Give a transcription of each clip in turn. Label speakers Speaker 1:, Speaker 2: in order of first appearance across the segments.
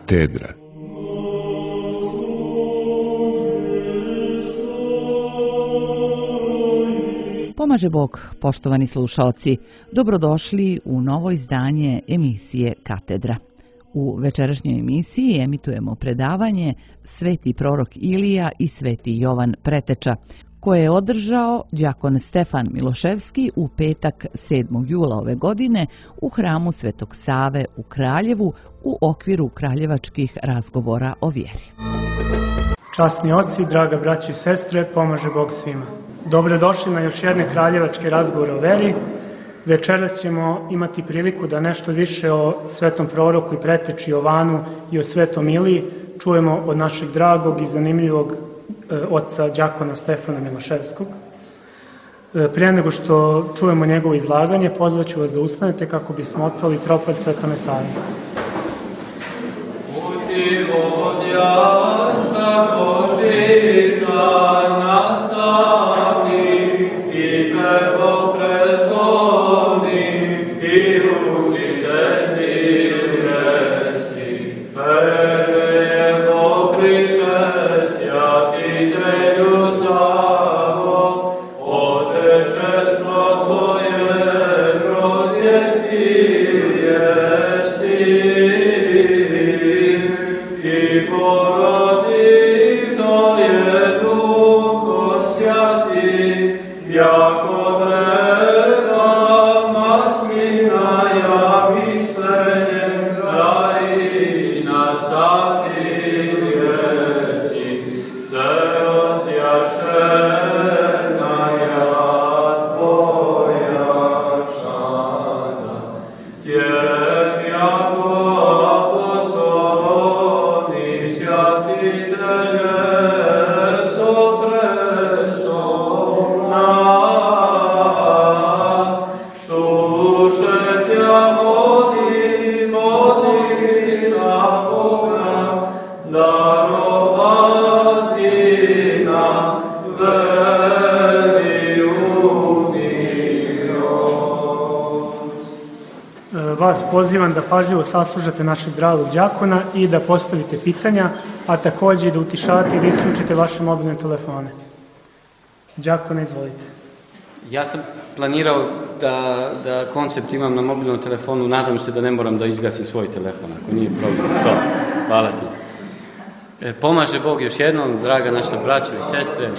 Speaker 1: Katedra.
Speaker 2: Pomaže Bog, poštovani slušaoci, dobrodošli u novo izdanje emisije Katedra. U večerašnjoj emisiji emitujemo predavanje Sveti prorok Ilija i Sveti Jovan Preteča, koje je održao đakon Stefan Miloševski u petak 7. jula ove godine u hramu Svetog Save u Kraljevu u okviru kraljevačkih razgovora o vjeri.
Speaker 3: Časni oci, draga braći i sestre, pomaže Bog svima. Dobrodošli na još jedne kraljevačke razgovore o veri. Večeras ćemo imati priliku da nešto više o svetom proroku i preteči Jovanu i o svetom Iliji čujemo od našeg dragog i zanimljivog oca đakona Stefana Miloševskog. Prije nego što čujemo njegovo izlaganje, pozvaću vas da ustanete kako bismo otpali tropad Svetome Savi. Pozivam da pažljivo saslušate našeg dragog đakona i da postavite pitanja, a također da utišate i da isključite vaše mobilne telefone. Đakone, izvolite.
Speaker 4: Ja sam planirao da koncept imam na mobilnom telefonu, nadam se da ne moram da izgasim svoj telefon, ako nije problem. To, hvala ti. Pomaže Bog još jednom, draga naša braća i sestre.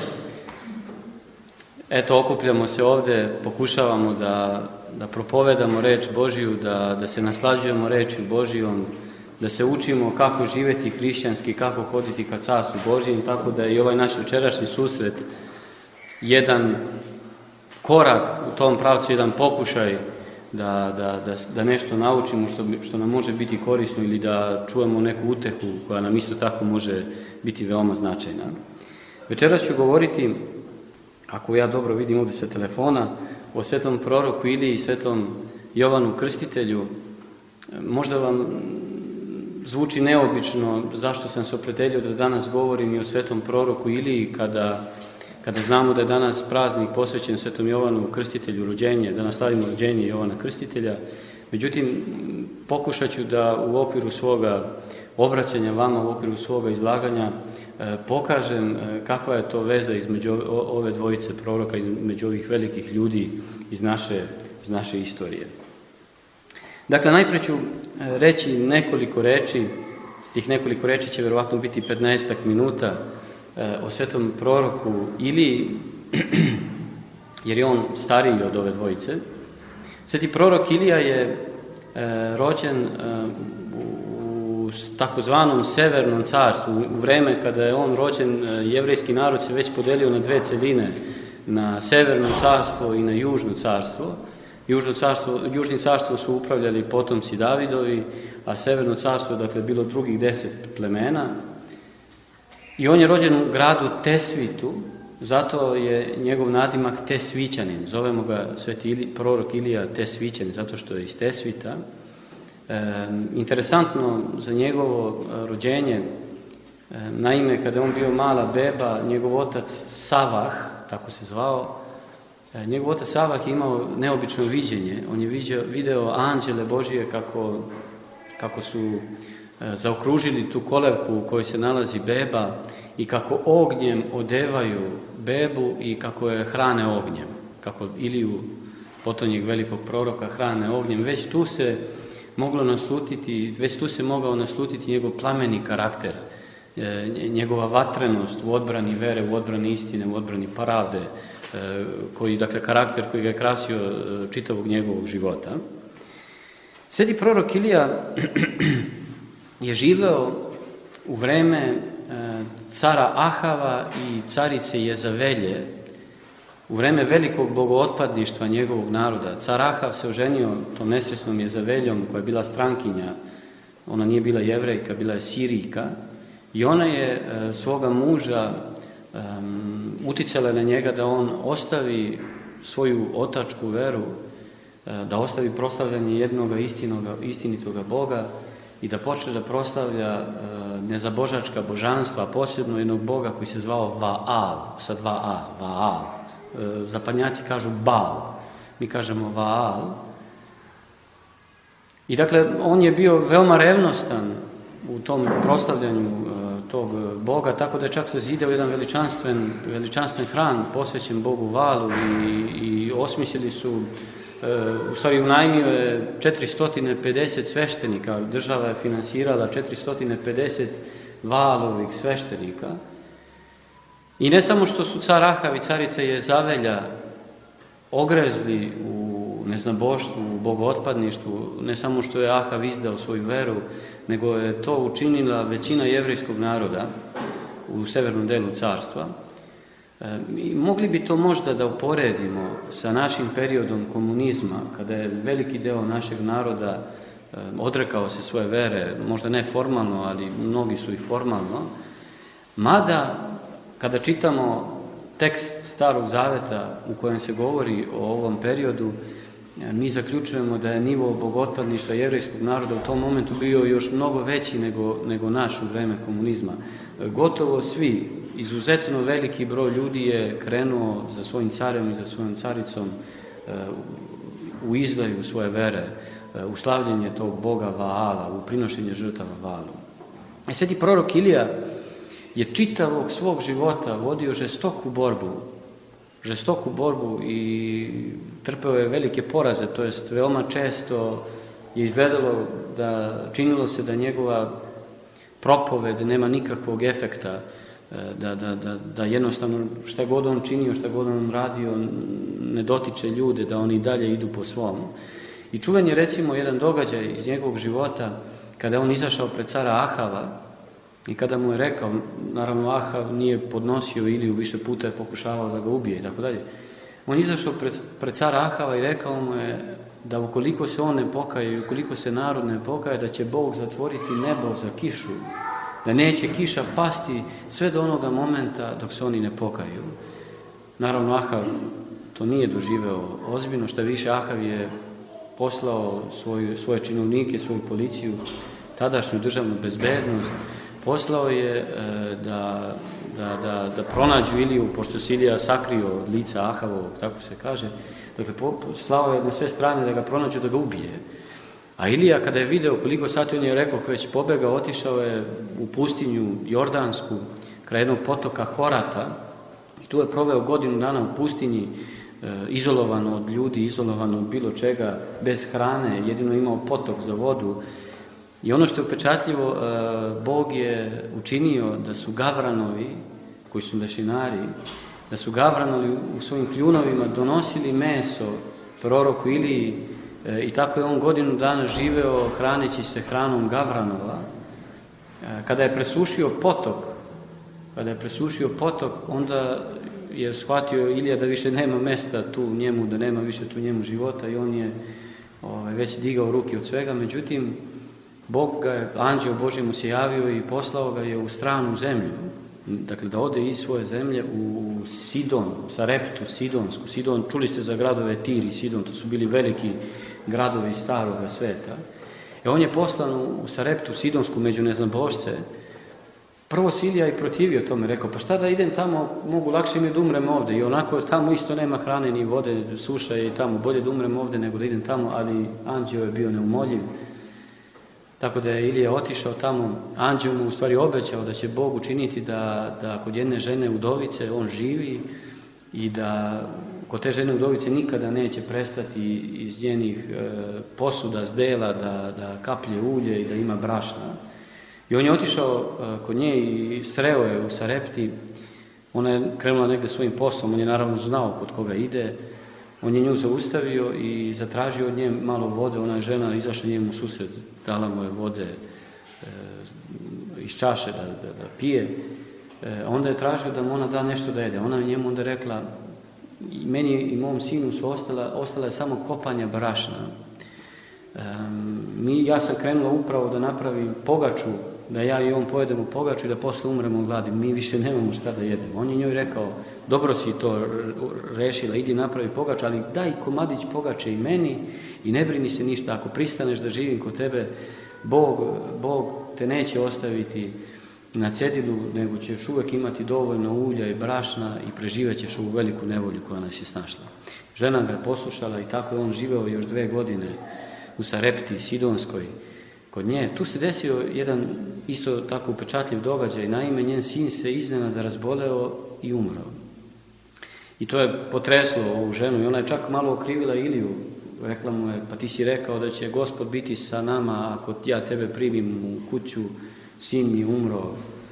Speaker 4: Eto, okupljamo se ovdje, pokušavamo da propovedamo reč Božiju, da se naslađujemo rečju Božijom, da se učimo kako živjeti hrišćanski, kako hoditi ka Carstvu Božijem, tako da je i ovaj naš večerašnji susret jedan korak u tom pravcu, jedan pokušaj da nešto naučimo što nam može biti korisno ili da čujemo neku utehu koja nam isto tako može biti veoma značajna. Večeras ću govoriti, ako ja dobro vidim ovdje sa telefona, o svetom proroku Iliji i svetom Jovanu Krstitelju. Možda vam zvuči neobično zašto sam se opredelio da danas govorim i o svetom proroku Iliji kada znamo da je danas praznik posvećen svetom Jovanu Krstitelju, rođenje, da nastavimo rođenje Jovana Krstitelja. Međutim, pokušat ću da u okviru svoga obraćanja vama, u okviru svoga izlaganja pokažem kakva je to veza između ove dvojice proroka, između ovih velikih ljudi iz naše istorije. Dakle, najprije ću reći nekoliko reči, tih nekoliko reči će vjerovatno biti 15 minuta o svetom proroku Iliji, jer je on stariji od ove dvojice. Sveti prorok Ilija je rođen u takozvanom Severnom carstvu. U vreme kada je on rođen, jevrejski narod se već podelio na dve celine, na Severno carstvo i na Južno carstvo. Južnim carstvom su upravljali potomci Davidovi, a Severno carstvo dakle bilo drugih 10 plemena. I on je rođen u gradu Tesvitu, zato je njegov nadimak Tesvićanin. Zovemo ga sveti prorok Ilija Tesvićanin, zato što je iz Tesvita. Interesantno za njegovo rođenje, naime kada je on bio mala beba, njegov otac Savah, tako se zvao, njegov otac Savah je imao neobično viđenje. On je video anđele Božije kako su zaokružili tu kolevku u kojoj se nalazi beba i kako ognjem odevaju bebu i kako je hrane ognjem. Kako Iliju, potonjeg velikog proroka, hrane ognjem. Već tu se mogao naslutiti njegov plameni karakter, njegova vatrenost u odbrani vere, u odbrani istine, u odbrani pravde, karakter koji ga je krasio čitavog njegovog života. Sveti prorok Ilija je živeo u vreme cara Ahava i carice Jezavelje, u vreme velikog bogootpadništva njegovog naroda. Car Ahav se oženio tom nesvjesnom Jezaveljom, koja je bila strankinja. Ona nije bila Jevrejka, bila je Sirijka. I ona je svoga muža uticala na njega da on ostavi svoju otačku veru, da ostavi proslavljanje jednoga istinitoga Boga i da počne da proslavlja nezabožačka božanstva, posebno jednog Boga koji se zvao Vaal, sa 2A, Vaal. Zapadnjaci kažu Baal, mi kažemo Vaal. I dakle, on je bio veoma revnostan u tom proslavljanju tog Boga, tako da je čak se zidao jedan veličanstven hram posvećen Bogu Vaalu i osmislili su, u stvari unajmio je 450 sveštenika, država je finansirala 450 Vaalovih sveštenika. I ne samo što su car Ahav i carica Jezavelja ogrezli u neznaboštvu, u bogootpadništvu, ne samo što je Ahav izdao svoju veru, nego je to učinila većina jevrejskog naroda u severnom delu carstva. I mogli bi to možda da uporedimo sa našim periodom komunizma, kada je veliki deo našeg naroda odrekao se svoje vere, možda ne formalno, ali mnogi su i formalno. Mada, kada čitamo tekst Starog Zaveta u kojem se govori o ovom periodu, mi zaključujemo da je nivo bogotpadništva jevrejskog naroda u tom momentu bio još mnogo veći nego naš u vreme komunizma. Gotovo svi, izuzetno veliki broj ljudi je krenuo za svojim carem i za svojom caricom u izdaju svoje vere, u slavljenje tog Boga Vaala, u prinošenje žrtava Vaalu. I sveti prorok Ilija je čitavog svog života vodio žestoku borbu i trpeo je velike poraze, to jest veoma često je izgledalo činilo se da njegova propoved nema nikakvog efekta, da jednostavno šta god on činio, šta god on radio ne dotiče ljude, da oni dalje idu po svom. I čuven je recimo jedan događaj iz njegovog života kada je on izašao pred cara Ahava i kada mu je rekao, naravno Ahav nije podnosio Iliju, više puta je pokušavao da ga ubije i tako dalje. On je izašao pred cara Ahava i rekao mu je da ukoliko se on ne pokaje i ukoliko se narod ne pokaje, da će Bog zatvoriti nebo za kišu, da neće kiša pasti sve do onoga momenta dok se oni ne pokaju. Naravno Ahav to nije doživeo ozbiljno, šta više Ahav je poslao svoje činovnike, svoju policiju, tadašnju državnu bezbednost, poslao je da pronađu Iliju, pošto se Ilija sakrio od lica Ahavovog, tako se kaže. Dakle, slao je na sve strane da ga pronađu, da ga ubije. A Ilija, kada je video koliko sati, on je rekao, već pobegao, otišao je u pustinju Jordansku, kraj jednog potoka Horata, i tu je proveo godinu dana u pustinji, izolovano od ljudi, izolovano od bilo čega, bez hrane, jedino imao potok za vodu. I ono što je upečatljivo, Bog je učinio da su gavranovi, koji su lešinari, da su gavranovi u svojim kljunovima donosili meso proroku Iliji i tako je on godinu dana živeo hraneći se hranom gavranova. Kada je presušio potok, onda je shvatio Ilija da više nema mesta tu njemu, da nema više tu njemu života i on je već digao ruke od svega. Međutim, Bog ga je, anđeo Božji mu se javio i poslao ga je u stranu zemlju. Dakle, da ode iz svoje zemlje u Sidon, Sareptu, Sidonsku. Sidon, čuli ste za gradove Tir i Sidon, to su bili veliki gradovi staroga sveta. On je poslan u Sareptu, Sidonsku, među neznabošce. Prvo se Ilija i protivio tome, rekao, pa šta da idem tamo, mogu lakše mi da umrem ovde. I onako tamo isto nema hrane ni vode, suša je i tamo, bolje da umrem ovde nego da idem tamo, ali anđeo je bio neumoljiv. Tako da je Ilija otišao tamo, anđeo mu u stvari obećao da će Bog učiniti da kod jedne žene udovice on živi i da kod te žene udovice nikada neće prestati iz njenih posuda, zdela, da kaplje ulje i da ima brašna. I on je otišao kod nje i sreo je u Sarepti. Ona je krenula negdje svojim poslom, on je naravno znao kod koga ide. On je nju zaustavio i zatražio od nje malo vode. Ona je žena izašla njemu u susret, dala mu je vode iz čaše da pije. Onda je tražio da mu ona da nešto da jede. Ona je njemu onda rekla, meni i mom sinu su ostala je samo kopanja brašna. Ja sam krenula upravo da napravim pogaču, da ja i on pojedemo pogaču i da posle umremo od gladi. Mi više nemamo šta da jedemo. On je njoj rekao, dobro si to rešila, idi napravi pogaču, ali daj komadić pogače i meni i ne brini se ništa. Ako pristaneš da živim kod tebe, Bog te neće ostaviti na cedilu, nego ćeš uvek imati dovoljno ulja i brašna i preživat ćeš ovu veliku nevolju koja nas je snašla. Žena ga je poslušala i tako je on živeo još 2 godine u Sarepti, Sidonskoj, kod nje. Tu se desio jedan isto tako upečatljiv događaj. Naime, njen sin se iznenada razboleo i umro. I to je potreslo ovu ženu i ona je čak malo okrivila Iliju. Rekla mu je, pa ti si rekao da će Gospod biti sa nama ako ja tebe primim u kuću, sin mi umro.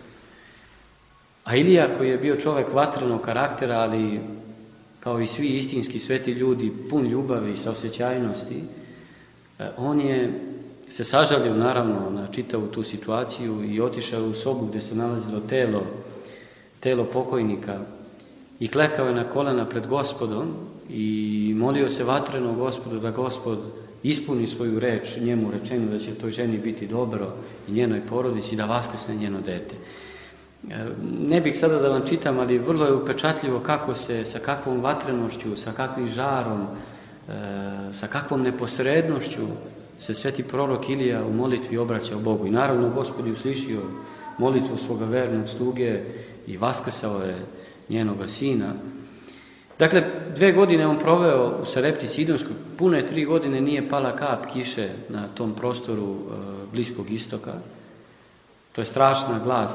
Speaker 4: A Ilija, koji je bio čovjek vatrenog karaktera, ali kao i svi istinski sveti ljudi, pun ljubavi i saosjećajnosti, on je se sažalio naravno na čitavu tu situaciju i otišao u sobu gdje se nalazilo telo pokojnika i klekao je na kolena pred Gospodom i molio se vatreno Gospodu da Gospod ispuni svoju reč, njemu rečenu da će toj ženi biti dobro i njenoj porodici, da vaskrsne njeno dete. Ne bih sada da vam čitam, ali vrlo je upečatljivo kako se, sa kakvom vatrenošću, sa kakvim žarom, sa kakvom neposrednošću se sveti prorok Ilija u molitvi obraćao Bogu. I naravno Gospod je uslišio molitvu svoga vernog sluge i vaskrsao je njenoga sina. Dakle, 2 godine on proveo u Sarepti Sidonskoj, pune 3 godine nije pala kap kiše na tom prostoru Bliskog istoka. To je strašna glad,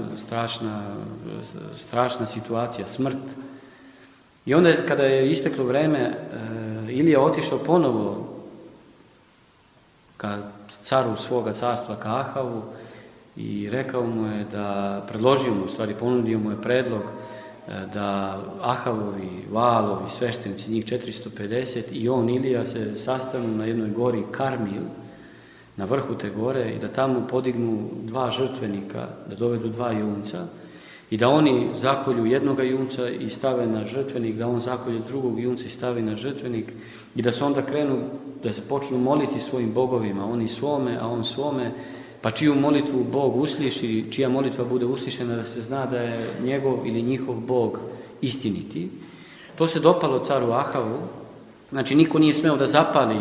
Speaker 4: strašna situacija, smrt. I onda kada je isteklo vreme, Ilija otišao ponovo ka caru svoga carstva, ka Ahavu, i rekao mu je da, predložio mu, u stvari ponudio mu je predlog da Ahavovi, Valovi, sveštenici, njih 450 i on, Ilija, se sastanu na jednoj gori Karmil, na vrhu te gore, i da tamo podignu 2 žrtvenika, da dovedu 2 junca i da oni zakolju jednoga junca i stave na žrtvenik, da on zakolje drugog junca i stavi na žrtvenik i da se onda krenu, da se počnu moliti svojim bogovima, oni svome, a on svome, pa čiju molitvu Bog usliši, čija molitva bude uslišena, da se zna da je njegov ili njihov Bog istiniti. To se dopalo caru Ahavu, znači niko nije smeo da zapali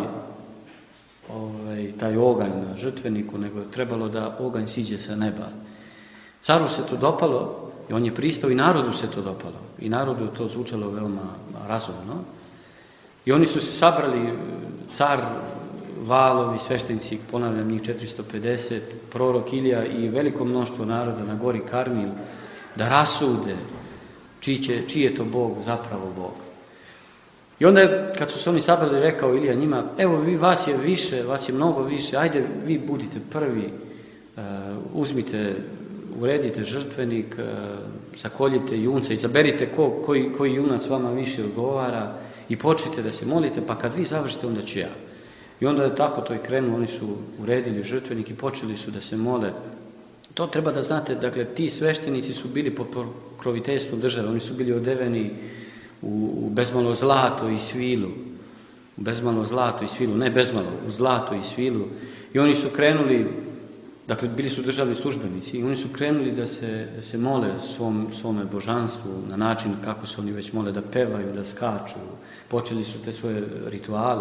Speaker 4: taj oganj na žrtveniku, nego je trebalo da oganj siđe sa neba. Caru se to dopalo i on je pristao i narodu se to dopalo. I narodu je to zvučalo veoma razumno. I oni su se sabrali, car, Valovi, sveštenici, ponavljam, njih 450, prorok Ilija i veliko mnoštvo naroda na gori Karmil, da rasude čiji je to Bog zapravo Bog. I onda kad su se oni sabrali, rekao Ilija njima, evo vas je više, vas je mnogo više, ajde vi budite prvi, uzmite, uredite žrtvenik, sakoljite junca, izaberite koji junac vama više odgovara i počnite da se molite, pa kad vi završite, onda ću ja. I onda je tako to i krenuo, oni su uredili žrtvenik i počeli su da se mole. To treba da znate, dakle, ti sveštenici su bili pod pokroviteljstvom države, oni su bili odeveni u bezmalo zlato i svilu. U bezmalo zlato i svilu, ne bezmalo, u zlato i svilu. I oni su krenuli, dakle, bili su državni službenici, i oni su krenuli da se mole svome božanstvu na način kako se oni već mole, da pevaju, da skaču. Počeli su te svoje rituale.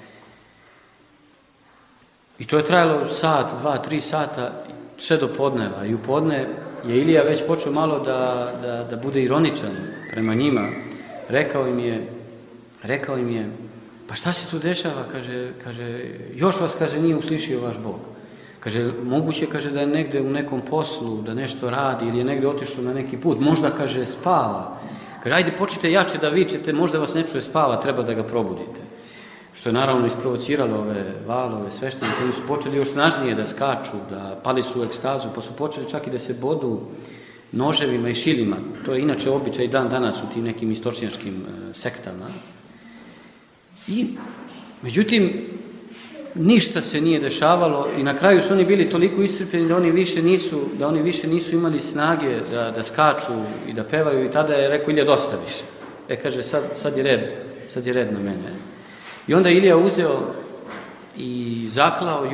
Speaker 4: I to je trajalo sat, 2, 3 sata, sve do podneva. I u podne je Ilija već počeo malo da bude ironičan prema njima. Rekao im je, pa šta se tu dešava? Kaže, još vas, nije uslišio vaš Bog. Kaže, moguće, kaže, da je negde u nekom poslu, da nešto radi ili je negde otišao na neki put. Možda, kaže, spava. Kaže, ajde, počnite jače da vičete, možda vas ne čuje spava, treba da ga probudite. Što je naravno isprovociralo ove valove, sveštenike, koji su počeli još snažnije da skaču, da pali su u ekstazu, pa su počeli čak i da se bodu noževima i šilima. To je inače običaj dan danas u tim nekim istočnjačkim sektama. I, međutim, ništa se nije dešavalo i na kraju su oni bili toliko iscrpljeni da oni više nisu imali snage da skaču i da pevaju i tada je rekao Ilija dosta više. Kaže, sad je red na mene. I onda Ilija uzeo i zaklao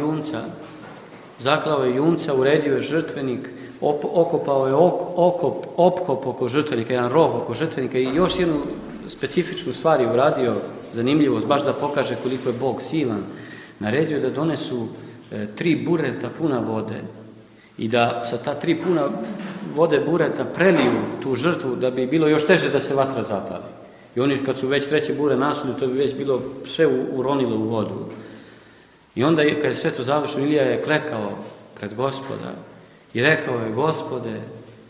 Speaker 4: je junca, uredio je žrtvenik, okopao je opkop oko žrtvenika, jedan rov oko žrtvenika i još jednu specifičnu stvar je uradio, zanimljivost, baš da pokaže koliko je Bog silan. Naredio je da donesu 3 bureta puna vode i da sa ta 3 puna vode bureta preliju tu žrtvu da bi bilo još teže da se vatra zapali. I oni kad su već 3. bure nasuli, to bi već bilo sve uronilo u vodu. I onda kad je sve to završeno, Ilija je klekao pred Gospoda i rekao je, Gospode,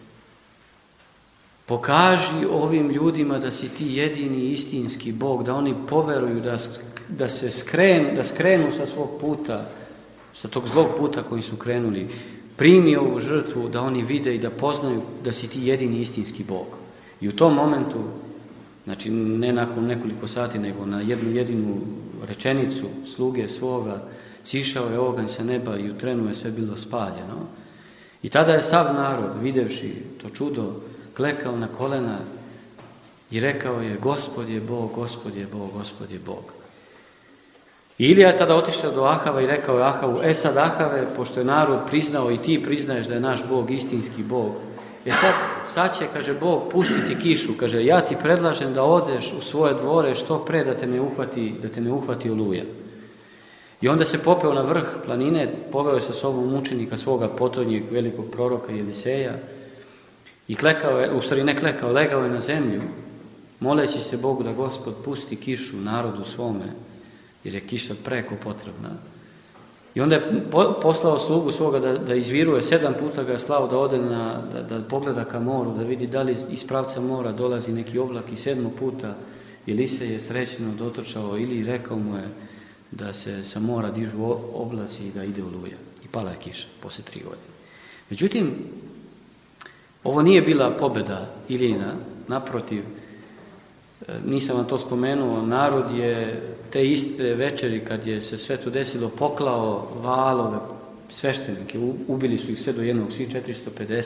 Speaker 4: pokaži ovim ljudima da si ti jedini istinski Bog, da oni poveruju, da skrenu sa svog puta, sa tog zlog puta koji su krenuli. Primi ovu žrtvu da oni vide i da poznaju da si ti jedini istinski Bog. I u tom momentu, znači ne nakon nekoliko sati, nego na jednu jedinu rečenicu sluge svoga, sišao je oganj sa neba i u trenu je sve bilo spaljeno. I tada je sav narod, videvši to čudo, klekao na kolena i rekao je, Gospod je Bog, Gospod je Bog, Gospod je Bog. I Ilija je tada otišao do Ahava i rekao je Ahavu, sad Ahave, pošto je narod priznao i ti priznaješ da je naš Bog istinski Bog, sad će, kaže, Bog pustiti kišu, kaže, ja ti predlažem da odeš u svoje dvore što pre da te ne uhvati oluja. I onda se popeo na vrh planine, poveo je sa sobom mučenika svoga potonjeg velikog proroka Eliseja i legao je na zemlju, moleći se Bogu da Gospod pusti kišu narodu svome, jer je kiša preko potrebna. I onda je poslao slugu svoga da izviruje, 7 puta ga je slao da ode da pogleda ka moru, da vidi da li iz pravca mora dolazi neki oblak i 7. puta Elisej je srećno dotrčao ili rekao mu je da se sa mora dižu oblaci i da ide oluja. I pala je kiša posle 3 godine. Međutim, ovo nije bila pobjeda Ilijina, naprotiv, nisam vam to spomenuo, narod je te iste večeri kad je se sve to desilo poklao valove sveštenike, ubili su ih sve do jednog, svi 450.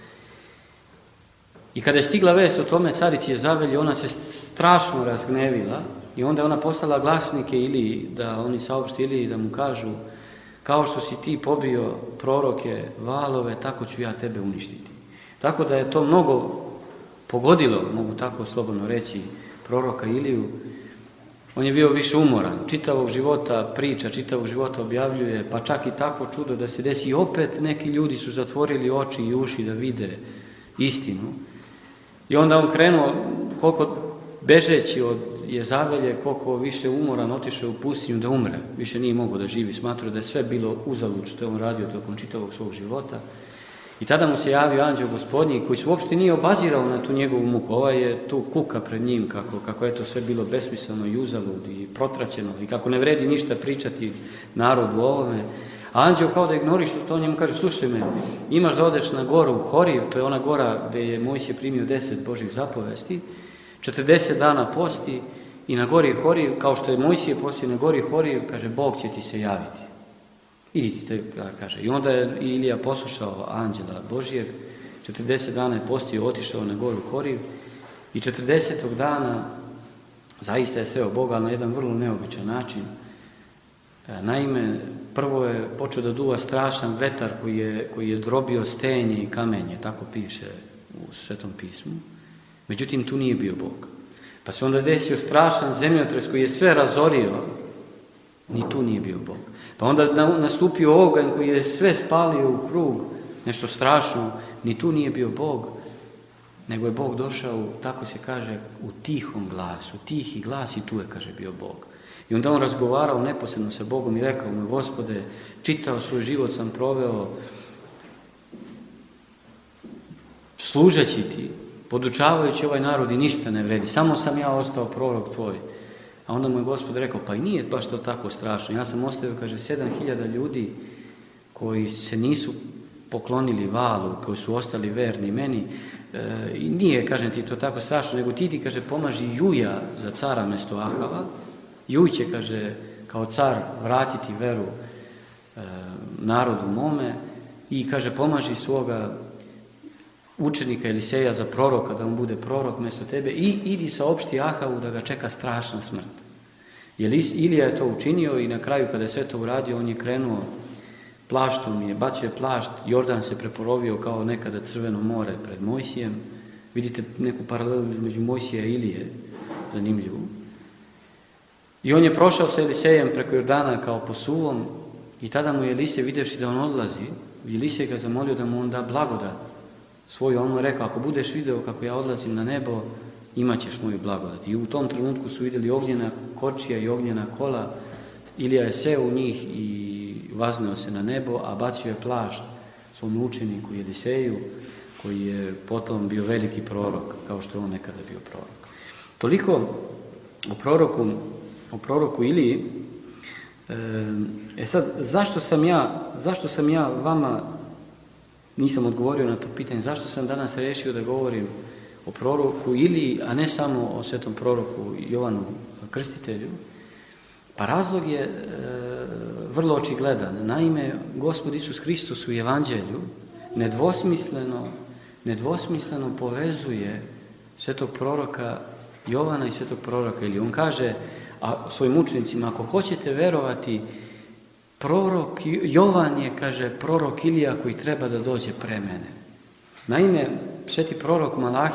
Speaker 4: I kada je stigla vest o tome carici Jezabeli, ona se strašno razgnevila i onda je ona poslala glasnike ili da oni saopšti ili da mu kažu, kao što si ti pobio proroke valove, tako ću ja tebe uništiti. Tako da je to mnogo pogodilo, mogu tako slobodno reći, proroka Iliju. On je bio više umoran, čitavog života priča, čitavog života objavljuje, pa čak i tako čudo da se desi. I opet neki ljudi su zatvorili oči i uši da vide istinu. I onda on krenuo, koliko bežeći od Jezabelje, koliko više umoran, otišao u pustinju da umre. Više nije mogao da živi, smatrao da je sve bilo uzalud što je on radio tokom čitavog svog života. I tada mu se javio anđeo Gospodnji koji se uopšte nije obazirao na tu njegovu muku. Ovaj je tu kuka pred njim kako je to sve bilo besmisleno i uzalud i protraćeno i kako ne vredi ništa pričati narodu o ovome. A anđeo kao da ignoriš to, njemu kaže, slušaj me, imaš da odeš na goru Horiv, to je ona gora gdje je Mojsije primio 10 Božih zapovesti, 40 dana posti i na gori Horiv, kao što je Mojsije postio na gori Horiv, kaže, Bog će ti se javiti. Idite, kaže. I onda je Ilija poslušao anđela Božijeg, 40 dana je postio, otišao na goru Horiv i 40. dana zaista je sreo Boga na jedan vrlo neobičan način. Naime, prvo je počeo da duva strašan vetar koji je zdrobio stenje i kamenje, tako piše u Svetom pismu. Međutim, tu nije bio Bog. Pa se onda desio strašan zemljotres koji je sve razorio, ni tu nije bio Bog. Pa onda nastupio oganj koji je sve spalio u krug, nešto strašno, ni tu nije bio Bog, nego je Bog došao, tako se kaže, u tihom glasu, tihi glas i tu je, kaže, bio Bog. I onda on razgovarao neposredno sa Bogom i rekao mu, Gospode, čitav svoj život sam proveo služeći ti, podučavajući ovaj narod i ništa ne vredi, samo sam ja ostao prorok tvoj. A onda mu je Gospod rekao, pa i nije baš to tako strašno. Ja sam ostavio, kaže, 7000 ljudi koji se nisu poklonili Valu, koji su ostali verni meni. I nije, kažem ti, to tako strašno, nego ti, kaže, pomaži Juja za cara mjesto Ahava. Juj će, kaže, kao car vratiti veru narodu mome i, kaže, pomaži svoga učenika Eliseja za proroka, da on bude prorok mjesto tebe i idi saopšti Ahavu da ga čeka strašna smrt. Jer Ilija je to učinio i na kraju kada je sve to uradio, on je krenuo plaštom, je bacio plašt, Jordan se preporovio kao nekada Crveno more pred Mojsijem. Vidite neku paralelu između Mojsija i Ilije, zanimljivu. I on je prošao sa Elisejem preko Jordana kao po suvom i tada mu je Elisej, vidjevši da on odlazi, Elisej ga zamolio da mu on da blagodat svoju. On mu je rekao, ako budeš video kako ja odlazim na nebo, imat ćeš moju blagodat. I u tom trenutku su vidjeli ognjena kočija i ognjena kola. Ilija je seo u njih i vazneo se na nebo, a bacio je plašt svom učeniku Eliseju, koji je potom bio veliki prorok, kao što je on nekada bio prorok. Toliko o proroku Iliji. Sad, zašto sam ja vama, nisam odgovorio na to pitanje, zašto sam danas rešio da govorim o proroku Iliji, a ne samo o svetom proroku Jovanu Krstitelju? Pa razlog je vrlo očigledan. Naime, Gospod Isus Hristos u Evanđelju nedvosmisleno povezuje svetog proroka Jovana i svetog proroka Iliju. On kaže svojim učenicima, ako hoćete verovati, prorok Jovan je, kaže, prorok Ilija koji treba da dođe pre mene. Naime, sveti prorok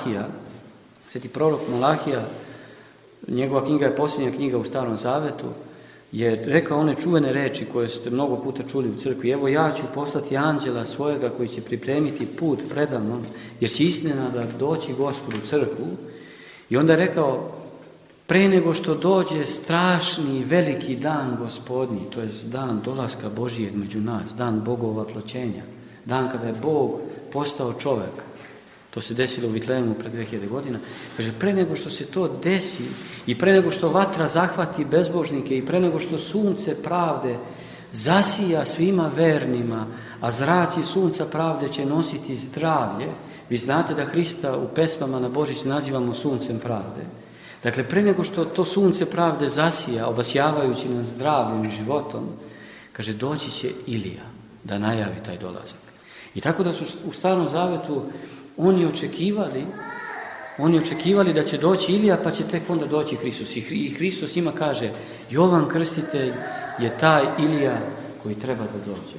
Speaker 4: Malahija, njegova knjiga je posljednja knjiga u Starom Zavetu, je rekao one čuvene reči koje ste mnogo puta čuli u crkvi. Evo, ja ću poslati anđela svojega koji će pripremiti put predamnom, jer će iznenada doći Gospod u crkvu. I onda je rekao, pre nego što dođe strašni i veliki dan Gospodnji, to je dan dolaska Božijeg među nas, dan Bogova ploćenja, dan kada je Bog postao čovjek. To se desilo u Vitlejemu pred 2000 godina. Kaže, pre nego što se to desi i pre nego što vatra zahvati bezbožnike i pre nego što sunce pravde zasija svima vernima, a zraci sunca pravde će nositi zdravlje. Vi znate da Hrista u pesmama na Božić nazivamo suncem pravde. Dakle, pre nego što to sunce pravde zasija, obasjavajući nas zdravljem i životom, kaže, doći će Ilija da najavi taj dolazak. I tako da su u Starom Zavetu oni očekivali da će doći Ilija, pa će tek onda doći Hristos. I Hristos ima kaže, Jovan Krstitelj je taj Ilija koji treba da dođe.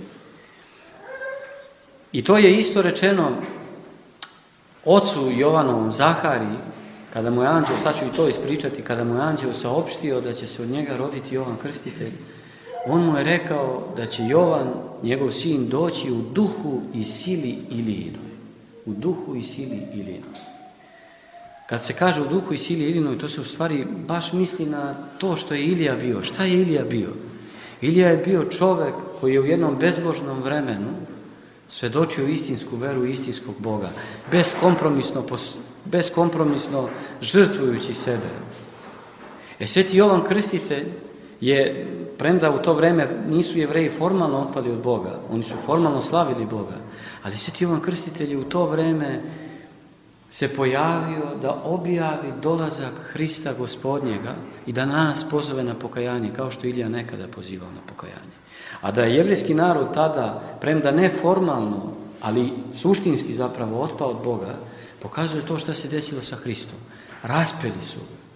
Speaker 4: I to je isto rečeno ocu Jovanovom, Zahariji, kada mu je anđeo, sad ću i to ispričati, kada mu je anđeo saopštio da će se od njega roditi Jovan Krstitelj, on mu je rekao da će Jovan, njegov sin, doći u duhu i sili Ilijinoj. U duhu i sili Ilijinoj. Kad se kaže u duhu i sili Ilijinoj, to se u stvari baš misli na to što je Ilija bio. Šta je Ilija bio? Ilija je bio čovjek koji je u jednom bezbožnom vremenu svedočio istinsku veru i istinskog Boga. Beskompromisno žrtvujući sebe. Sveti Jovan Krstitelj je, premda u to vreme nisu Jevreji formalno otpali od Boga, oni su formalno slavili Boga, ali Sveti Jovan Krstitelj je u to vreme se pojavio da objavi dolazak Hrista Gospodnjega i da nas pozove na pokajanje, kao što Ilija nekada pozivao na pokajanje. A da je jevrijski narod tada, premda ne formalno, ali suštinski zapravo otpao od Boga, pokazuje to što se desilo sa Hristom. Raspeli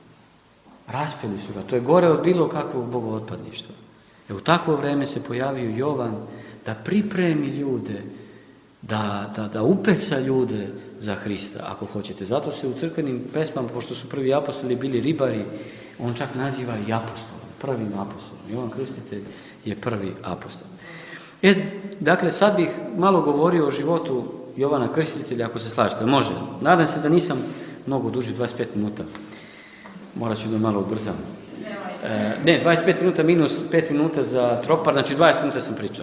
Speaker 4: su ga. To je gore od bilo kakvog bogootpadništva. U takvo vreme se pojavio Jovan da pripremi ljude, da upeca ljude za Hrista, ako hoćete. Zato se u crkvenim pesmama, pošto su prvi apostoli bili ribari, on čak naziva i apostolom, prvim apostolom. Jovan Krstitelj je prvi apostol. Dakle, sad bih malo govorio o životu Jovana Krstitelja, ako se slažete. Može. Nadam se da nisam mnogo duži, 25 minuta. Morat ću da malo ubrzam. Ne, 25 minuta minus 5 minuta za tropar, znači 20 minuta sam pričao.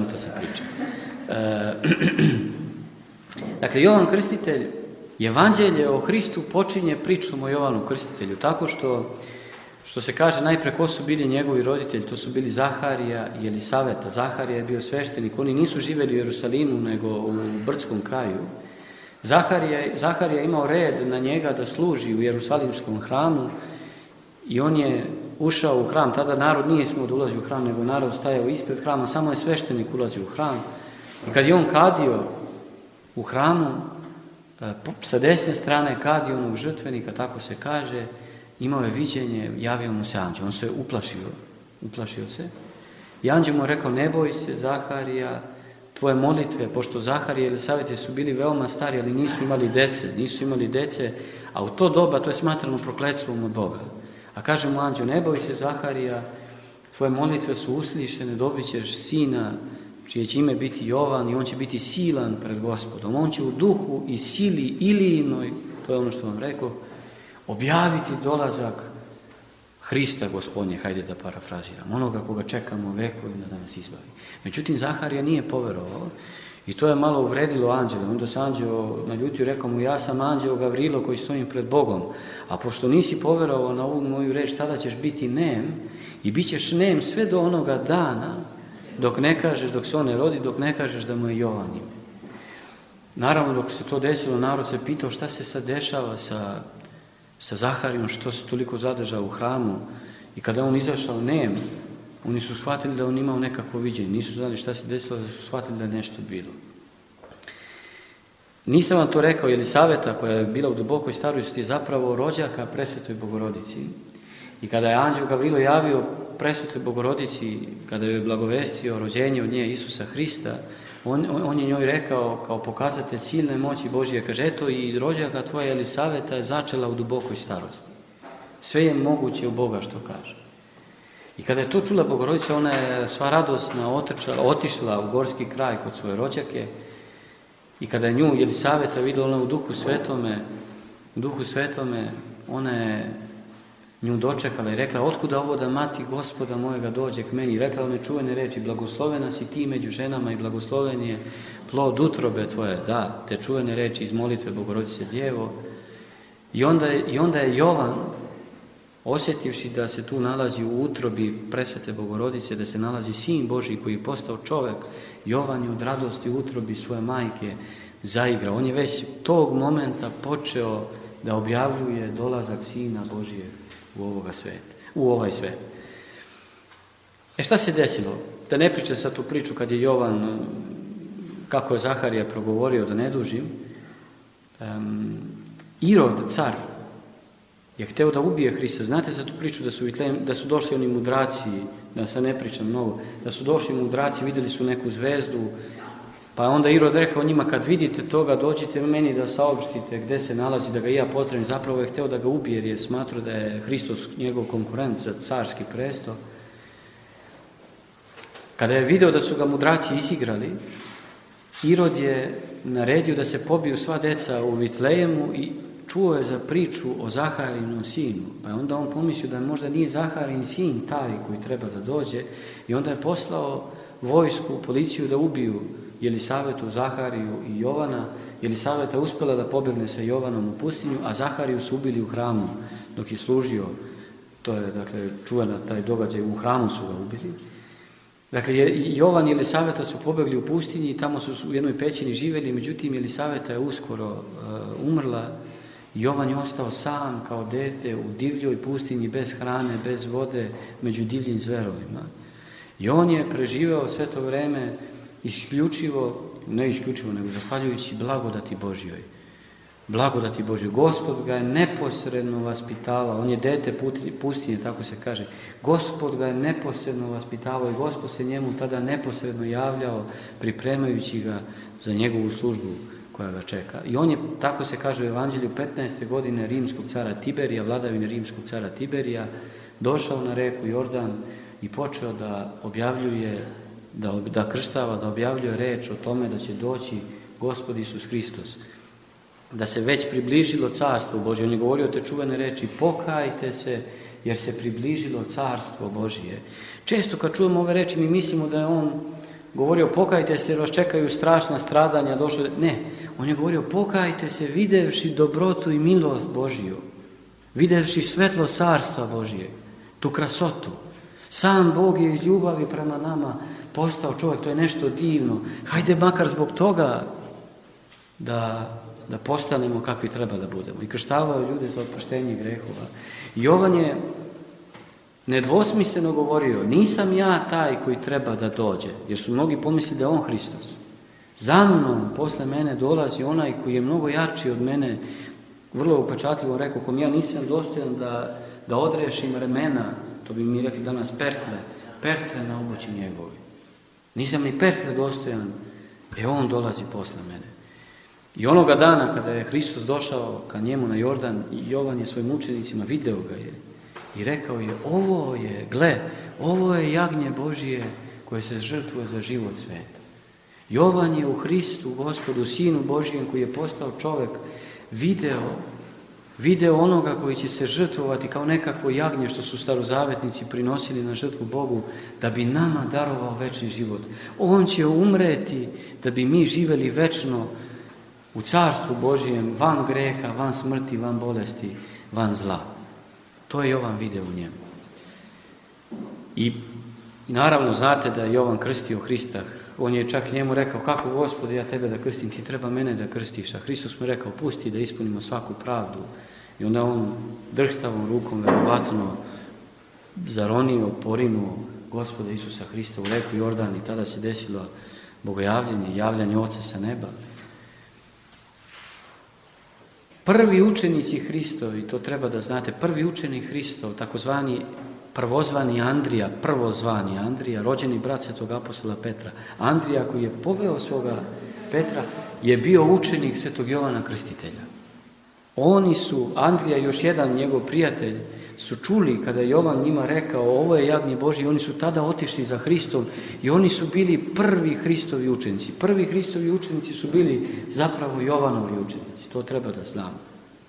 Speaker 4: Dakle, Jovan Krstitelj, Evanđelje o Hristu počinje pričom o Jovanu Krstitelju, tako što se kaže najpre ko su bili njegovi roditelji, to su bili Zaharija i Elisaveta. Zaharija je bio sveštenik, oni nisu živjeli u Jerusalimu, nego u brdskom kraju. Zaharija imao red na njega da služi u Jerusalimskom hramu i on je ušao u hram. Tada narod nije smio da ulazi u hram, nego narod stajao ispred hrama, samo je sveštenik ulazio u hram. I kad je on kadio u hramu, sa desne strane kadio onog žrtvenika, tako se kaže, imao je viđenje, javio mu se anđeo. On se uplašio se. I anđeo mu rekao, ne boj se, Zaharija, tvoje molitve, pošto Zaharija i Elisaveta su bili veoma stari, ali nisu imali dece, a u to doba to je smatrano prokletstvom od Boga. A kaže mu anđeo, ne boj se, Zaharija, tvoje molitve su uslišene, dobit ćeš sina, čije će ime biti Jovan i on će biti silan pred Gospodom. On će u duhu i sili Ilijinoj, to je ono što vam rekao, objaviti dolazak Hrista Gospodnje, hajde da parafraziram, onoga koga čekamo vekovima da nas izbavi. Međutim, Zaharija nije poverovao i to je malo uvredilo anđela. Onda se anđeo naljutio i rekao mu, ja sam anđeo Gavrilo koji stojim pred Bogom, a pošto nisi poverovao na ovu moju reč, tada ćeš biti nem i bit ćeš nem sve do onoga dana dok se on ne rodi, dok ne kažeš da mu je Jovan ime. Naravno, dok se to desilo, narod se pitao šta se sad dešava sa Zaharijom, što se toliko zadržao u hramu. I kada on izašao nem, oni su shvatili da on imao nekakvo viđenje. Nisu znali šta se desilo, da su shvatili da je nešto bilo. Nisam vam to rekao, Elisaveta, koja je bila u dubokoj starosti, je zapravo rođaka Presvetoj Bogorodici. I kada je anđeo Gavrilo javio Presvetoj Bogorodici, kada je blagovestio rođenje od nje Isusa Hrista, on je njoj rekao kao pokazatelj silne moći Božje, kaže, eto i rođaka tvoja Elisaveta je začela u dubokoj starosti. Sve je moguće u Boga što kaže. I kada je to čula Bogorodica, ona je sva radosna otišla u gorski kraj kod svoje rođake i kada je nju Elisaveta videla, ona u duhu svetome, ona je nju dočekala i rekla, otkuda ovo da mati Gospoda mojega dođe k meni? I rekla one čuvene reči, blagoslovena si ti među ženama i blagosloven je plod utrobe tvoje. Da, te čuvene reči iz molitve Bogorodice Djevo. I onda je Jovan, osjetivši da se tu nalazi u utrobi Presvete Bogorodice, da se nalazi Sin Božji koji je postao čovjek, Jovan je od radosti u utrobi svoje majke zaigrao. On je već tog momenta počeo da objavljuje dolazak Sina Božijeg u ovaj svet. Šta se desilo? Da ne pričam sad tu priču kad je Jovan, kako je Zaharija progovorio, da ne dužim. Irod, car, je hteo da ubije Hrista. Znate za tu priču da su došli oni mudraci, da sad ne pričam mnogo, da su došli mudraci, vidjeli su neku zvezdu, pa onda Irod rekao njima, kad vidite toga, dođite meni da saopštite gdje se nalazi, da ga ja pozdravim. Zapravo je hteo da ga ubije jer je smatrao da je Hristos njegov konkurent za carski presto. Kada je video da su ga mudraci izigrali, Irod je naredio da se pobiju sva deca u Vitlejemu i čuo je za priču o Zaharijinom sinu. Pa onda on pomislio da možda nije Zaharijin sin taj koji treba da dođe i onda je poslao vojsku, policiju da ubiju Elisavetu, Zahariju i Jovana. Elisaveta uspjela da pobjegne sa Jovanom u pustinju, a Zahariju su ubili u hramu dok je služio. To je, dakle, čuvena taj događaj, u hramu su ga ubili. Dakle, Jovan i Elisaveta su pobjegli u pustinji i tamo su u jednoj pećini živjeli, međutim Elisaveta je uskoro umrla. Jovan je ostao sam kao dete u divljoj pustinji, bez hrane, bez vode, među divljim zverovima. I on je preživeo sve to vreme ne isključivo, nego zahvaljujući blagodati Božjoj. Blagodati Božjoj. Gospod ga je neposredno vaspitavao. On je dete pustinje, tako se kaže. Gospod ga je neposredno vaspitavao i Gospod se njemu tada neposredno javljao, pripremajući ga za njegovu službu koja ga čeka. I on je, tako se kaže u Evanđelju, 15. godine rimskog cara Tiberija, vladavine rimskog cara Tiberija, došao na reku Jordan i počeo da objavljuje, da krštava, da objavljuje reč o tome da će doći Gospod Isus Hristos. Da se već približilo carstvo Božje. On je govorio te čuvene reči, pokajte se jer se približilo carstvo Božije. Često kad čujemo ove reči mi mislimo da je on govorio pokajte se jer vas čekaju strašna stradanja. Ne, on je govorio pokajte se videvši dobrotu i milost Božiju. Videvši svetlo carstva Božije, tu krasotu. Sam Bog je iz ljubavi prema nama postao čovjek, to je nešto divno. Hajde makar zbog toga da postanemo kakvi treba da budemo. I krštavaju ljude za oproštenje grehova. Jovan je nedvosmisleno govorio, nisam ja taj koji treba da dođe, jer su mnogi pomislili da je on Hristos. Za mnom, posle mene, dolazi onaj koji je mnogo jači od mene, vrlo upečatljivo rekao, kom ja nisam dostojan da odrešim remena, to bi mi rekli danas pertle na obući njegovi. Nisam ni pertle dostojan, on dolazi posle mene. I onoga dana kada je Hristos došao ka njemu na Jordan, Jovan je svojim učenicima video ga je i rekao je, ovo je jagnje Božije koje se žrtvuje za život sveta. Jovan je u Hristu, Gospodu, Sinu Božijem koji je postao čovjek, video onoga koji će se žrtvovati kao nekakvo jagnje što su starozavetnici prinosili na žrtvu Bogu da bi nama darovao večni život. On će umreti da bi mi živjeli večno u carstvu Božijem, van greha, van smrti, van bolesti, van zla. To je Jovan video u njemu. I naravno znate da je Jovan krstio Hrista. On je čak njemu rekao, kako Gospode ja tebe da krstim, ti treba mene da krstiš. A Hristos mu rekao, pusti da ispunimo svaku pravdu. I onda on drhtavom rukom verovatno zaronio, porinuo Gospoda Isusa Hrista u reku Jordan i tada se desilo bogojavljenje, javljanje Oca sa neba. Prvi učenici Hristovi, to treba da znate, prvi učenik Hristov, takozvani prvozvani Andrija, rođeni brat svetog apostola Petra. Andrija koji je poveo svoga Petra je bio učenik svetog Jovana Krstitelja. Andrija i još jedan njegov prijatelj su čuli kada je Jovan njima rekao ovo je jagnje Božje, oni su tada otišli za Hristom i oni su bili prvi Hristovi učenici. Prvi Hristovi učenici su bili zapravo Jovanovi učenici, to treba da znamo.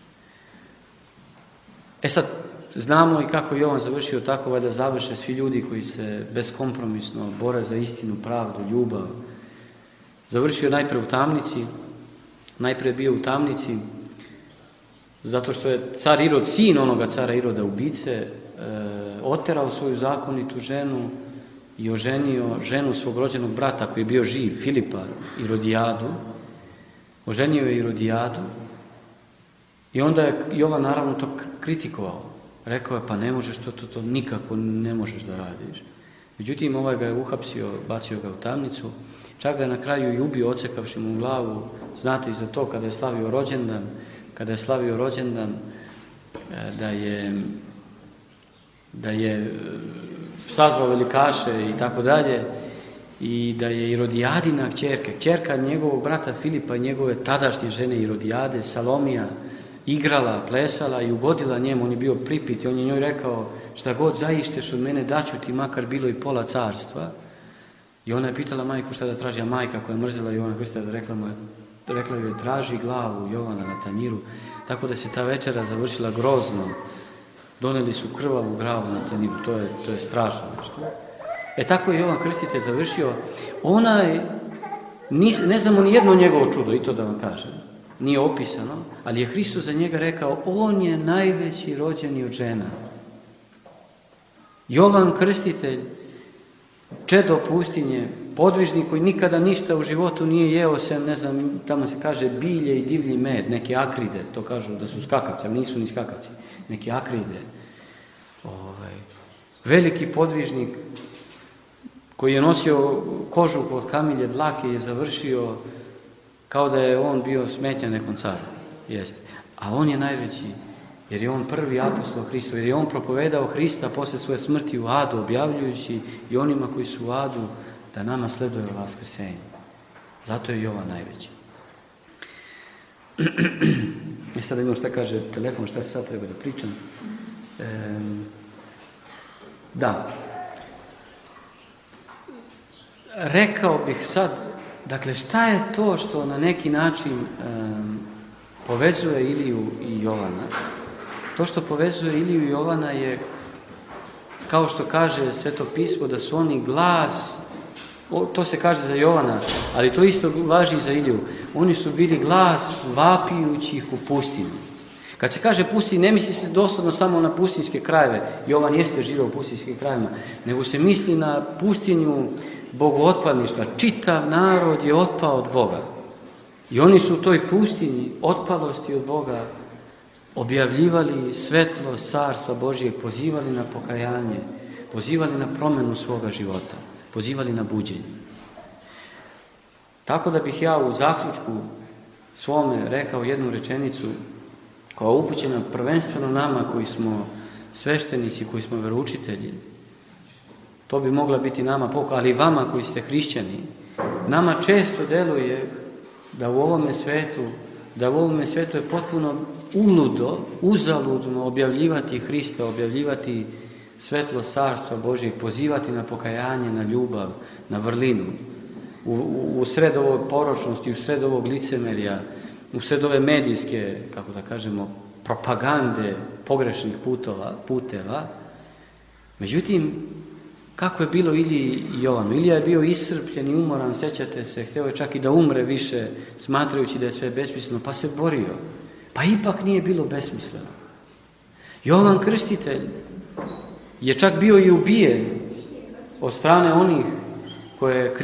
Speaker 4: Sad, znamo i kako Jovan završio tako da završe svi ljudi koji se beskompromisno bore za istinu, pravdu, ljubav. Završio najprej u tamnici, najprije bio u tamnici, zato što je car Irod, sin onoga cara Iroda ubice, oterao svoju zakonitu ženu i oženio ženu svog rođenog brata koji je bio živ, Filipa, Irodijadu. Oženio je Irodijadu i onda je Jovan naravno to kritikovao. Rekao je, pa ne možeš, to nikako ne možeš da radiš. Međutim, ovaj ga je uhapsio, bacio ga u tamnicu, čak ga je na kraju i ubio, odsekavši mu glavu. Znate i za to kada je slavio rođendan, da je sazvao velikaše i tako dalje, i da je Irodijadina kćerka njegovog brata Filipa i njegove tadašnje žene Irodijade, Salomija, igrala, plesala i ugodila njemu. On je bio pripit i on je njoj rekao, šta god zaišteš od mene daću ti makar bilo i pola carstva. I ona je pitala majku šta da traži, a majka koja je mrzila Jovana Krstitelja rekla joj traži glavu Jovana na tanjiru. Tako da se ta večera završila grozno. Doneli su krvavu glavu na tanjiru, to je strašno nešto. Tako je Jovan Krstitelj završio. Ne znamo ni jedno njegovo čudo, i to da vam kažem. Nije opisano, ali je Hristos za njega rekao, on je najveći rođeni od žena. Jovan Krstitelj, čedo pustinje, podvižnik koji nikada ništa u životu nije jeo sem, ne znam, tamo se kaže bilje i divlji med, neke akride, to kažu da su skakavci, ali nisu ni skakavci, neke akride. Veliki podvižnik koji je nosio kožu od kamilje dlake je završio kao da je on bio smetnja nekom caru. Jeste. A on je najveći, jer je on prvi apostol Hristov, jer je on propovedao Hrista posle svoje smrti u adu, objavljujući i onima koji su u adu da nama sleduje vaskrsenje. Zato je Jovan najveći. I sad jedno šta kaže telefon, šta se sad treba da pričam. Da. Rekao bih sad, dakle, šta je to što na neki način povezuje Iliju i Jovana? To što povezuje Iliju i Jovana je kao što kaže Sveto pismo, da su oni glas, to se kaže za Jovana, ali to isto važi za Iliju. Oni su bili glas vapijućih u pustinju. Kad se kaže pustinj, ne misli se doslovno samo na pustinjske krajeve. Jovan jeste živio u pustinjskim krajevima, nego se misli na pustinju bogootpadništva. Čitav narod je otpao od Boga. I oni su u toj pustinji otpalosti od Boga objavljivali svetlo Carstva Božijeg, pozivali na pokajanje, pozivali na promjenu svoga života, pozivali na buđenje. Tako da bih ja u zaključku svome rekao jednu rečenicu koja je upućena prvenstveno nama koji smo sveštenici, koji smo veroučitelji. To bi mogla biti nama pouka, ali i vama koji ste hrišćani. Nama često deluje da u ovome svetu je potpuno uludo, uzaludno objavljivati Hrista, objavljivati svetlo Carstva Božijeg, pozivati na pokajanje, na ljubav, na vrlinu. U sred ovoj poročnosti, u sred ovog licemerja, u sred ove medijske, kako da kažemo, propagande pogrešnih puteva. Međutim, kako je bilo Iliji i Jovanu? Ilija je bio iscrpljen i umoran, sećate se, htio je čak i da umre više, smatrajući da je sve besmisleno, pa se borio. Pa ipak nije bilo besmisleno. Jovan Krstitelj je čak bio i ubijen od strane onih koje je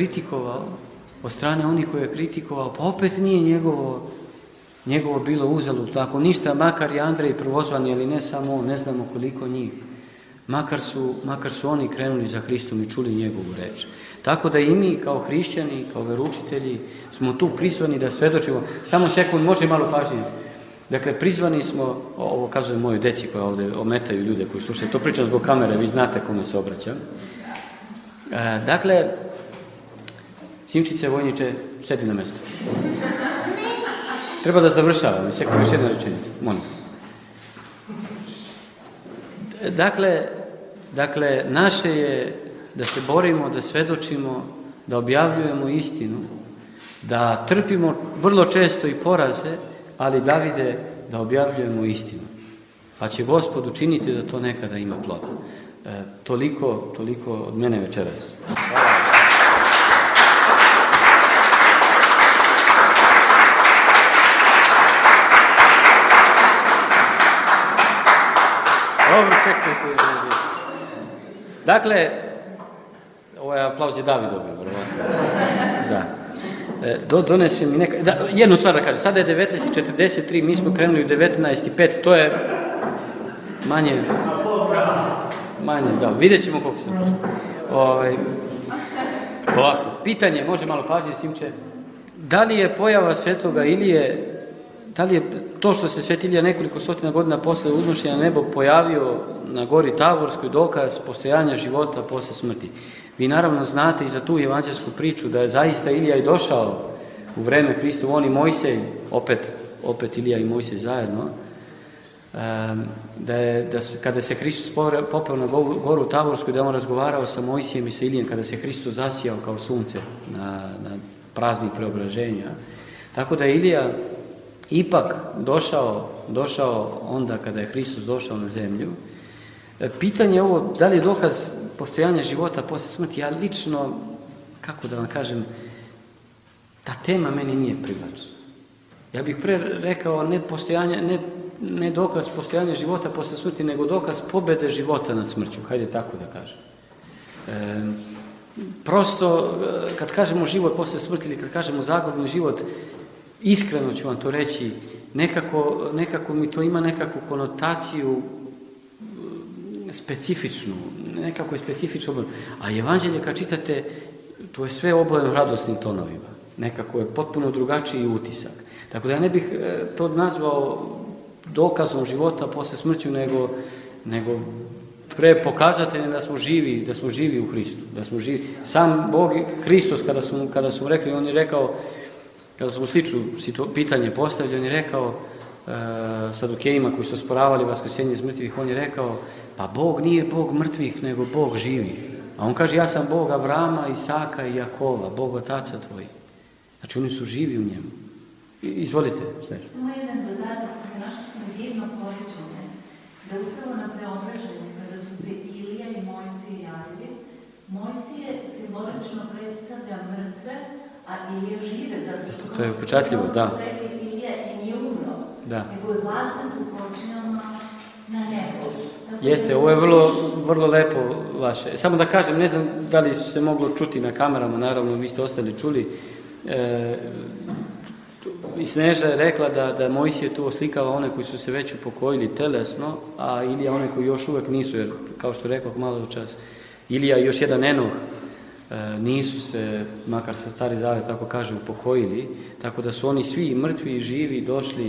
Speaker 4: kritikovao, pa opet nije njegovo bilo uzalud, tako ništa, makar i Andrej prvozvani, ali ne samo on, ne znamo koliko njih. Makar su oni krenuli za Hristom i čuli njegovu reč. Tako da i mi kao hrišćani, kao veroučitelji, smo tu prizvani da svedočimo. Samo sekund, može malo pažnje. Dakle, prizvani smo, ovo kazujem moju deci koja ovdje ometaju ljude koji slušaju, to pričam zbog kamere, vi znate kome se obraćam. Dakle, Simčice, vojniče, sedi na mjesto. Treba da završavam, sekund, još jedna rečenica, molim. Dakle, naše je da se borimo, da svedočimo, da objavljujemo istinu, da trpimo vrlo često i poraze, ali Davide, da objavljujemo istinu. Pa će Gospod učiniti da to nekada ima ploda. Toliko od mene večeras. Dobro, čekajte. Dakle, ovaj aplauz je David dobio, verovatno. Da. Donese mi neka... jednu stvar da kažem, sada je 19:43, mi smo krenuli u 19:05, to je manje, da, vidjet ćemo koliko sam. Ovako, pitanje, može malo pažnje, Simče, da li je pojava svetoga Ilije, da li je to što se Svet Ilija nekoliko stotina godina posle uznošenja na nebo pojavio na gori Tavorskoj dokaz postojanja života posle smrti? Vi naravno znate i za tu evanđelsku priču da je zaista Ilija i došao u vreme Hristovo, on i Mojsej, opet Ilija i Mojsej zajedno, kada se Hristos popeo na goru Tavorskoj, da je on razgovarao sa Mojsijem i sa Ilijem, kada se Hristos zasijao kao sunce na praznik preobraženja. Tako da je Ilija ipak došao onda kada je Hristos došao na zemlju. Pitanje je ovo, da li je dokaz postojanja života posle smrti? Ja lično, kako da vam kažem, ta tema meni nije privlačna. Ja bih pre rekao ne dokaz postojanja života posle smrti, nego dokaz pobede života nad smrću. Hajde tako da kažem. Prosto, kad kažemo život posle smrti ili kad kažemo zagubni život, iskreno ću vam to reći, nekako mi to ima nekakvu konotaciju specifičnu, nekako je specifično. A evanđelje kad čitate, to je sve obojeno radosnim tonovima. Nekako je potpuno drugačiji utisak. Tako da ja ne bih to nazvao dokazom života posle smrću, nego pre pokazateljem da smo živi u Hristu. Da smo živi. Sam Bog, Hristos, kada su rekli, on je rekao, kada smo slično pitanje postavili, on je rekao Sadukejima koji su osporavali vaskrsenje iz mrtvih, on je rekao, pa Bog nije Bog mrtvih, nego Bog živih. A on kaže, ja sam Bog Avrama, Isaka i Jakova, Bog otaca tvojih. Znači oni su živi u njemu. Izvolite, Sneža.
Speaker 1: Samo jedan dodatak, našli smo jedno povećanje, da upravo na preobraženju, kada kada su se Ilija i Mojsije javili, Mojsije simbolično predstavlja mrtve, a Ilija žive, zato što
Speaker 4: to je upečatljivo, da.
Speaker 1: Ilija i nije umro, nego je vlasan u počinama na nebo.
Speaker 4: Jeste, ovo je vrlo lepo vaše. Samo da kažem, ne znam da li se moglo čuti na kamerama, naravno vi ste ostali čuli. I Sneža je rekla da Mojsije tu oslikava one koji su se već upokojili telesno, a Ilija one koji još uvek nisu, jer kao što rekao malo do čas, Ilija i još jedan Enoh nisu se, makar se Stari Zavet tako kaže, upokojili, tako da su oni svi mrtvi i živi došli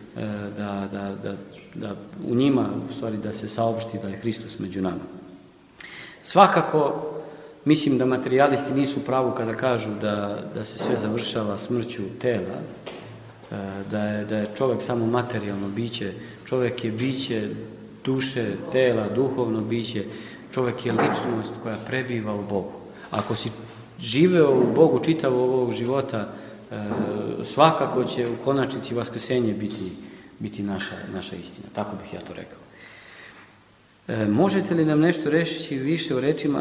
Speaker 4: da u njima, u stvari, da se saopšti da je Hristos među nama. Svakako, mislim da materijalisti nisu u pravu kada kažu da se sve završava smrću tela, da je čovjek samo materijalno biće, čovjek je biće duše, tela, duhovno biće, čovjek je ličnost koja prebiva u Bogu. Ako si živeo u Bogu čitavo ovog života, svakako će u konačnici vaskrsenje biti naša istina. Tako bih ja to rekao. Možete li nam nešto reći više o rečima?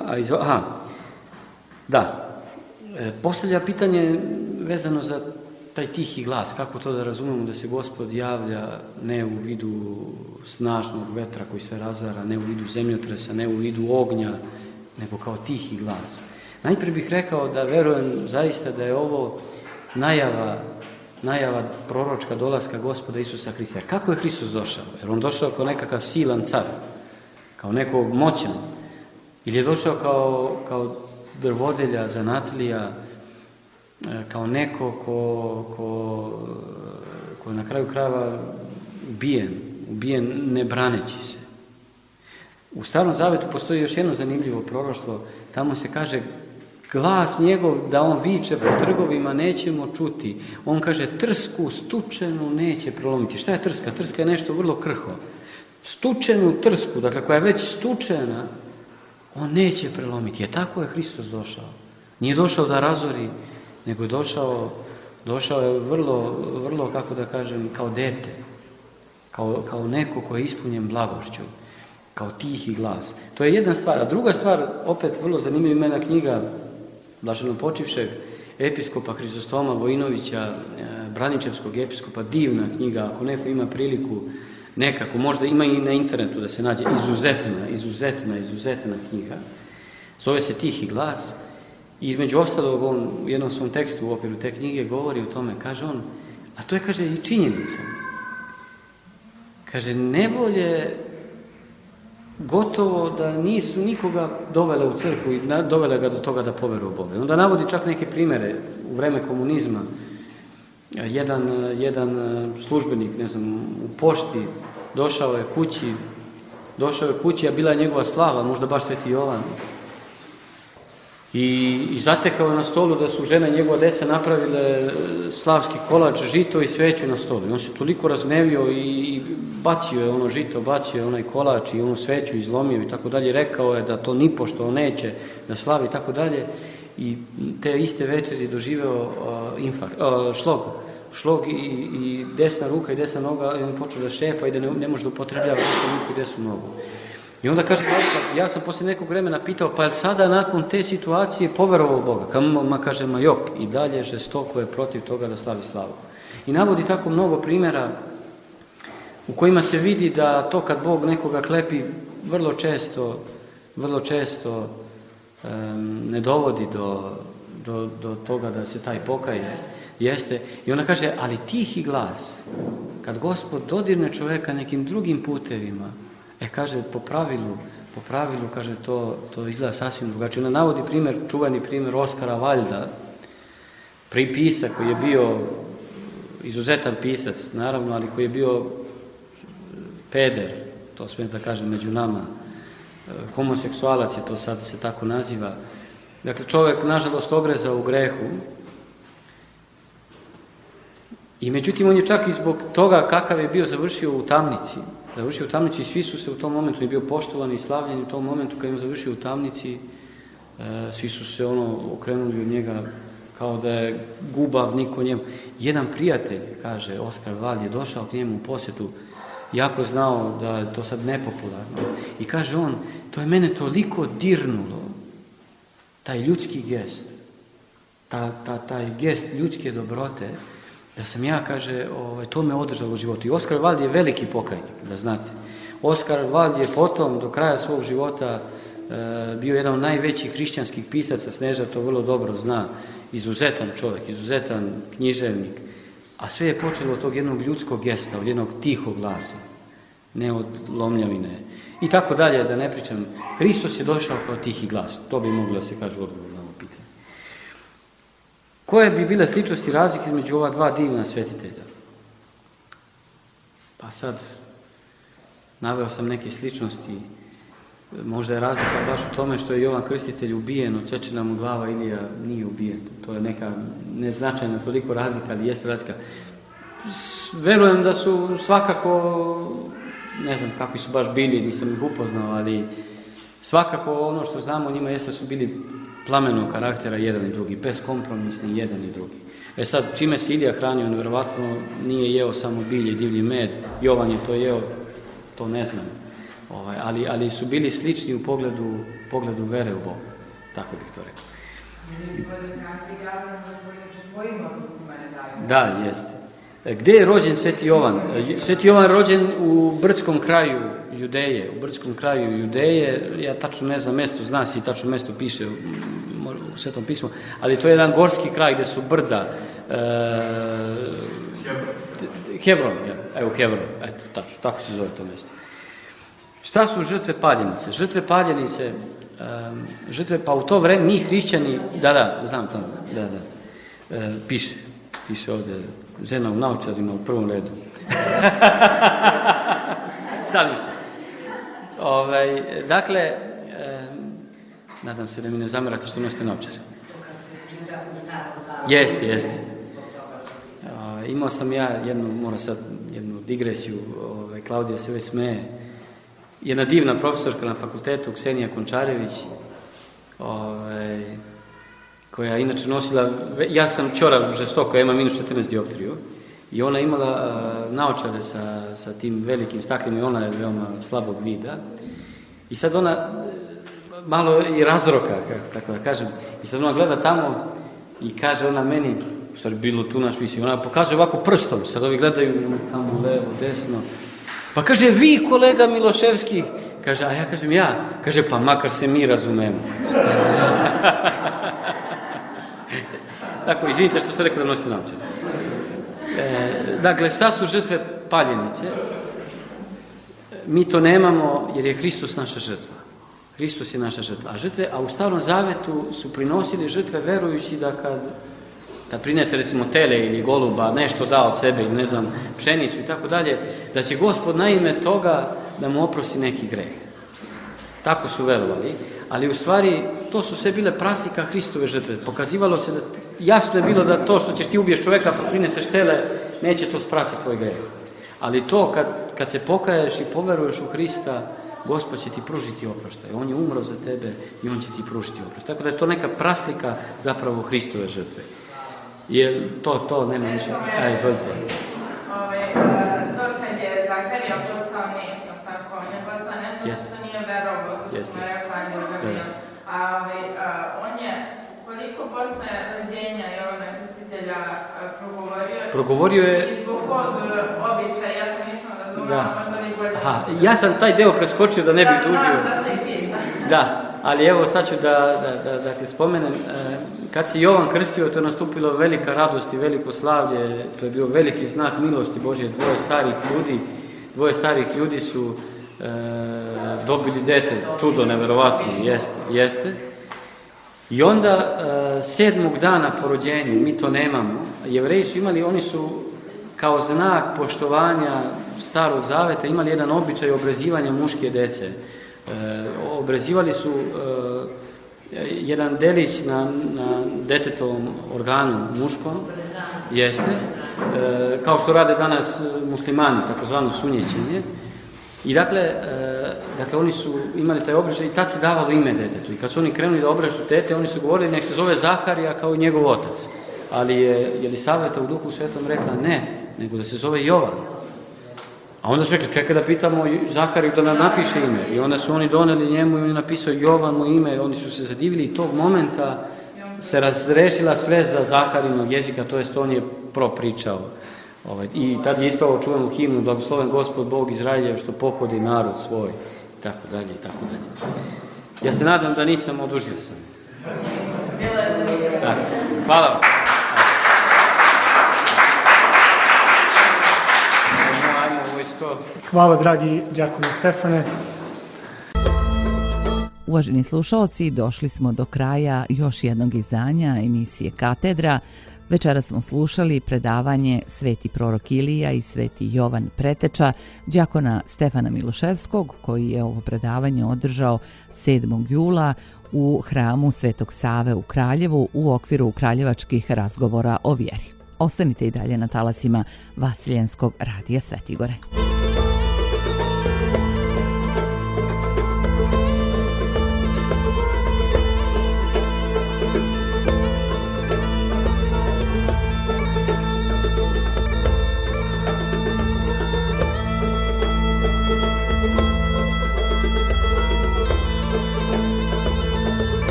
Speaker 4: Postavlja pitanje vezano za taj tihi glas. Kako to da razumemo da se Gospod javlja ne u vidu snažnog vetra koji se razara, ne u vidu zemljotresa, ne u vidu ognja, nego kao tihi glas. Najprije bih rekao da verujem zaista da je ovo najava proročka dolaska Gospoda Isusa Hrista. Kako je Hristos došao? Jer on došao kao nekakav silan car, kao nekog moćan, ili je došao kao drvodelja, zanatlija, kao neko ko je na kraju krajeva ubijen ne braneći se. U Starom Zavetu postoji još jedno zanimljivo proroštvo, tamo se kaže glas njegov da on viče po trgovima nećemo čuti. On kaže trsku stučenu neće prolomiti. Šta je trska? Trska je nešto vrlo krhko. Stučenu trsku, dakle koja je već stučena, on neće prelomiti. Jer tako je Hristos došao. Nije došao da razori, nego je došao je vrlo, kako da kažem, kao dete. Kao neko koji je ispunjen blagošću. Kao tihi glas. To je jedna stvar. A druga stvar, opet vrlo zanimljiva imena knjiga blaženopočivšeg episkopa Hrizostoma Vojinovića, Braničevskog episkopa, divna knjiga, ako neko ima priliku nekako, možda ima i na internetu da se nađe, izuzetna knjiga. Zove se Tihi glas i između ostalog on u jednom svom tekstu u okviru te knjige govori o tome, kaže on, a to je, kaže, i činjenica. Kaže, nevolje gotovo da nisu nikoga dovele u crkvu i dovele ga do toga da poveruje u Boga. Onda navodi čak neke primere u vreme komunizma. Jedan službenik, ne znam, u pošti došao je kući, a bila je njegova slava, možda baš Sveti Jovan. I zatekao je na stolu da su žena i njegova deca napravile slavski kolač, žito i sveću na stolu. I on se toliko razgnevio i bacio je ono žito, bacio je onaj kolač i onu sveću izlomio i tako dalje. Rekao je da to nipošto on neće da slavi i tako dalje. I te iste večeri doživeo šlog i desna ruka i desna noga i on počeo da šepa i da ne može da upotrebljava desnu ruku i desnu nogu. I onda kaže, ja sam poslije nekog vremena pitao, pa je sada nakon te situacije poverovao u Boga? Kaže, jok, i dalje žestoko je protiv toga da slavi slavu. I navodi tako mnogo primjera u kojima se vidi da to kad Bog nekoga klepi vrlo često ne dovodi do toga da se taj pokaje. Jeste. I ona kaže, ali tihi glas, kad Gospod dodirne čovjeka nekim drugim putevima, kaže, po pravilu, kaže, to izgleda sasvim drugačije. Ona navodi čuvani primjer Oskara Valjda, pisac koji je bio izuzetan pisac, naravno, ali koji je bio peder, to smijem da kažem među nama, homoseksualac je to sad se tako naziva. Dakle, čovjek, nažalost, ogrezao u grehu. I međutim, on je čak i zbog toga kakav je bio završio u tamnici i svi su se u tom momentu, je bio poštovani i slavljeni u tom momentu kad je završio u tamnici, svi su se okrenuli od njega kao da je gubav, niko njemu. Jedan prijatelj, kaže Oskar Valj, je došao k njemu u posjetu jako znao da je to sad nepopularno. I kaže on, to je mene toliko dirnulo, taj ljudski gest, taj gest ljudske dobrote, da sam ja, kaže, to me održalo u životu. I Oskar Wilde je veliki pokajnik, da znate. Oskar Wilde je potom, do kraja svog života, bio jedan od najvećih hrišćanskih pisaca, Sneža to vrlo dobro zna, izuzetan čovjek, izuzetan književnik, a sve je počelo od tog jednog ljudskog gesta, od jednog tihog glasa, ne od lomljavine. I tako dalje, da ne pričam, Hristos je došao kao tihi glas, to bi moglo da se kaže odgovor na ovo pitanje. Koje bi bile sličnosti i razlike između ova dva divna svetitelja? Pa sad, naveo sam neke sličnosti. Možda je razlika baš u tome što je Jovan Krstitelj ubijen, odsečena mu glava, Ilija nije ubijen. To je neka neznačajna toliko razlika, ali jeste razlika. Verujem da su svakako, ne znam kakvi su baš bili, nisam ih upoznao, ali svakako ono što znamo o njima jeste da su bili plamenog karaktera jedan i drugi, beskompromisni jedan i drugi. Sad, čime se Ilija hranio, on verovatno nije jeo samo bilje i divlji med, Jovan je to jeo, to ne znam. Ali su bili slični u pogledu vere u Boga. Tako bih to rekao. Da, jeste. Gdje je rođen Sveti Jovan? Sveti Jovan je rođen u brdskom kraju Judeje. Ja tačno ne znam mesto, zna se i tačno mesto piše u Svetom pismu, ali to je jedan gorski kraj gdje su brda. Hebron, evo Hebron, eto, tako se zove to mjesto. Šta su žrtve paljenice? Žrtve, pa u to vreme mi hrišćani, znam tamo, piše ovdje, žena u naočarima u prvom redu. Stavim se. Dakle, nadam se da mi ne zamerate što nosite naočare. Jeste. Imao sam ja jednu digresiju, Klaudija se već smeje. Jedna divna profesorka na fakultetu, Ksenija Končarević, koja je inače nosila, ja sam ćorav žestoko, ja imam -14 dioptriju, i ona imala naočare sa tim velikim staklima i ona je veoma slabog vida. I sad ona malo i razroka, tako da kažem, i sad ona gleda tamo i kaže ona meni, što je bilo tu naš mislim, ona pokazuje ovako prstom, sad ovi gledaju tamo levo, desno. Pa kaže, vi kolega Miloševski, kaže, a ja kažem ja, kaže, pa makar se mi razumemo. Tako, izvinite što ste rekli da nosite naočare. Dakle, šta su žrtve paljenice? Mi to nemamo jer je Hristos naša žrtva. Hristos je naša žrtva. A u Starom Zavetu su prinosili žrtve verujući da kad prinese recimo tele ili goluba, nešto da od sebe ili ne znam, pšenicu i tako dalje, da će Gospod na ime toga da mu oprosti neki greh. Tako su verovali, ali u stvari to su sve bile praktika Hristove žrtve. Pokazivalo se da, jasno je bilo da to što ćeš ti ubiješ čoveka pa prineseš tele, neće to sprati tvoj greh. Ali to kad se pokaješ i poveruješ u Hrista, Gospod će ti pružiti oproštaj. On je umro za tebe i on će ti pružiti oproštaj. Tako da je to neka praslika zapravo Hristove žrtve. Jer to nema ništa. Izvolite.
Speaker 5: To kad je Zaharija postao neisno, tako, on je postao nešto što nije verovo, što smo rekla, on je, koliko posle rođenja Jovana Krstitelja progovorio je i zbog kod običaja, ja sam nisam razumela, možda li bolje.
Speaker 4: Ja sam taj deo preskočio da ne bih dužio. Da, ali evo sad ću da te spomenem. Kad se Jovan krstio, to je nastupilo velika radost i veliko slavlje, to je bio veliki znak milosti Božje. Dvoje starih ljudi su dobili dete, čudo neverovatno, jeste. I onda 7. dana po rođenju, mi to nemamo, Jevreji su imali, oni su kao znak poštovanja Starog Zaveta imali jedan običaj obrezivanja muške dece. Obrezivali su jedan delić na detetovom organu muškom, jeste, kao što rade danas muslimani, takozvano sunjećenje. I dakle, oni su imali taj običaj i tad se davalo ime detetu. I kad su oni krenuli da obrežu dete, oni su govorili nek se zove Zaharija kao i njegov otac. Ali je Jelisaveta u Duhu Svetom rekla ne, nego da se zove Jovan. A onda su rekli, čekaj da pitamo Zahariju da nam napiše ime. I onda su oni doneli njemu i on je napisao Jovan mu ime. Oni su se zadivili i tog momenta se razrešila sveza Zaharinog jezika, to jest on je propričao. I tad je ispao čuvenu himnu, blagosloven Gospod Bog Izraeljev što pohodi narod svoj. I tako dalje, i tako dalje. Ja se nadam da nisam odužio sam. Hvala vam.
Speaker 3: Hvala, dragi đakone Stefane.
Speaker 2: Uvaženi slušalci, došli smo do kraja još jednog izdanja emisije Katedra. Večeras smo slušali predavanje Sveti prorok Ilija i Sveti Jovan Preteča, đakona Stefana Miloševskog, koji je ovo predavanje održao 7. jula u hramu Svetog Save u Kraljevu u okviru kraljevačkih razgovora o vjeri. Ostanite i dalje na talasima Vasiljenskog radija Svetigore.